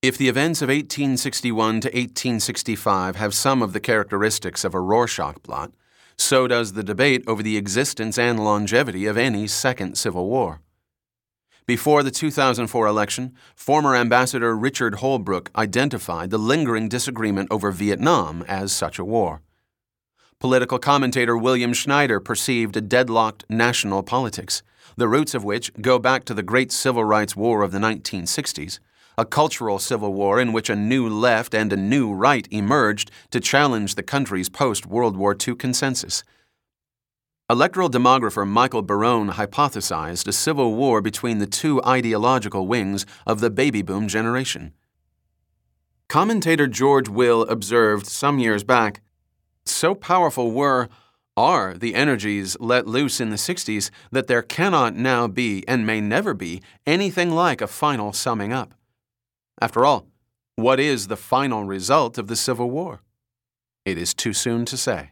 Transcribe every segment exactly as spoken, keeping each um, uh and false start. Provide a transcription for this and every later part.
If the events of eighteen sixty-one to eighteen sixty-five have some of the characteristics of a Rorschach blot, so does the debate over the existence and longevity of any second Civil War. Before the two thousand four election, former Ambassador Richard Holbrooke identified the lingering disagreement over Vietnam as such a war. Political commentator William Schneider perceived a deadlocked national politics, the roots of which go back to the Great Civil Rights War of the nineteen sixties, a cultural civil war in which a new left and a new right emerged to challenge the country's post-World War Two consensus. Electoral demographer Michael Barone hypothesized a civil war between the two ideological wings of the baby boom generation. Commentator George Will observed some years back, "So powerful were, are the energies let loose in the sixties that there cannot now be, and may never be, anything like a final summing up. After all, what is the final result of the Civil War? It is too soon to say."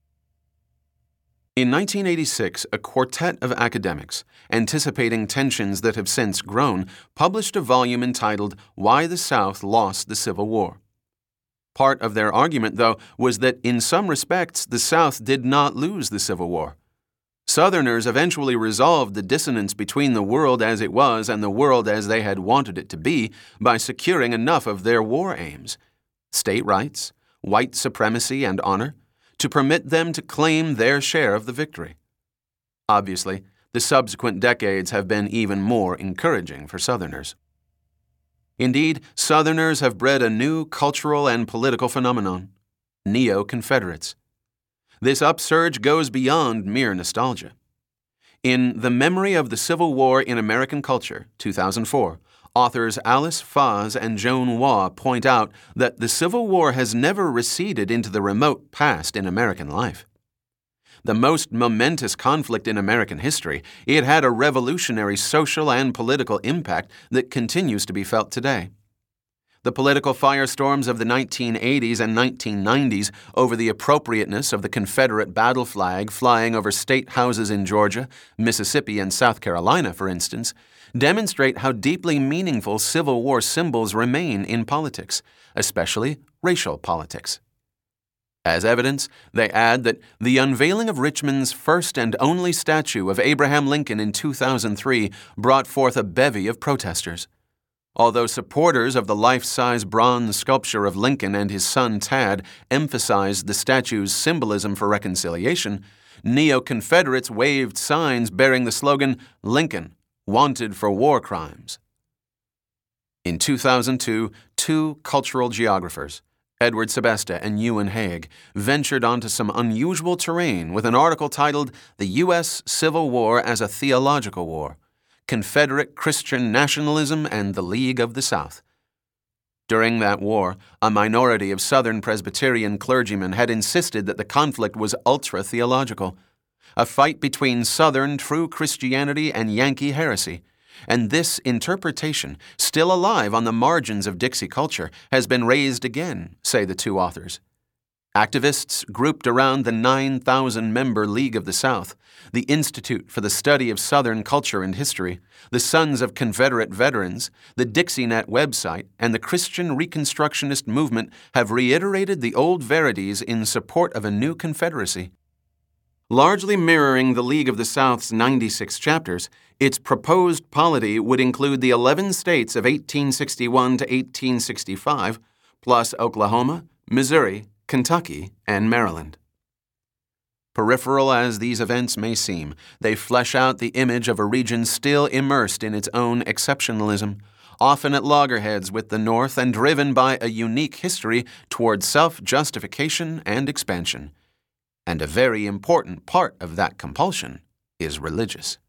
In nineteen eighty-six, a quartet of academics, anticipating tensions that have since grown, published a volume entitled Why the South Lost the Civil War. Part of their argument, though, was that in some respects the South did not lose the Civil War. Southerners eventually resolved the dissonance between the world as it was and the world as they had wanted it to be by securing enough of their war aims, state rights, white supremacy, and honor, to permit them to claim their share of the victory. Obviously, the subsequent decades have been even more encouraging for Southerners. Indeed, Southerners have bred a new cultural and political phenomenon: neo-Confederates. This upsurge goes beyond mere nostalgia. In The Memory of the Civil War in American Culture, two thousand four, authors Alice Fahs and Joan Waugh point out that the Civil War has never receded into the remote past in American life. The most momentous conflict in American history, it had a revolutionary social and political impact that continues to be felt today. The political firestorms of the nineteen eighties and nineteen nineties over the appropriateness of the Confederate battle flag flying over state houses in Georgia, Mississippi, and South Carolina, for instance, demonstrate how deeply meaningful Civil War symbols remain in politics, especially racial politics. As evidence, they add that the unveiling of Richmond's first and only statue of Abraham Lincoln in two thousand three brought forth a bevy of protesters. Although supporters of the life-size bronze sculpture of Lincoln and his son Tad emphasized the statue's symbolism for reconciliation, neo-Confederates waved signs bearing the slogan, "Lincoln, wanted for war crimes." In two thousand two, two cultural geographers, Edward Sebesta and Ewan Haig, ventured onto some unusual terrain with an article titled The U S Civil War as a Theological War: Confederate Christian Nationalism and the League of the South. During that war, a minority of Southern Presbyterian clergymen had insisted that the conflict was ultra-theological, a fight between Southern true Christianity and Yankee heresy, and this interpretation, still alive on the margins of Dixie culture, has been raised again, say the two authors. Activists grouped around the nine thousand member League of the South, the Institute for the Study of Southern Culture and History, the Sons of Confederate Veterans, the DixieNet website, and the Christian Reconstructionist movement have reiterated the old verities in support of a new Confederacy. Largely mirroring the League of the South's ninety-six chapters, its proposed polity would include the eleven states of eighteen sixty-one to eighteen sixty-five, plus Oklahoma, Missouri, Kentucky, and Maryland. Peripheral as these events may seem, they flesh out the image of a region still immersed in its own exceptionalism, often at loggerheads with the North and driven by a unique history toward self-justification and expansion. And a very important part of that compulsion is religious.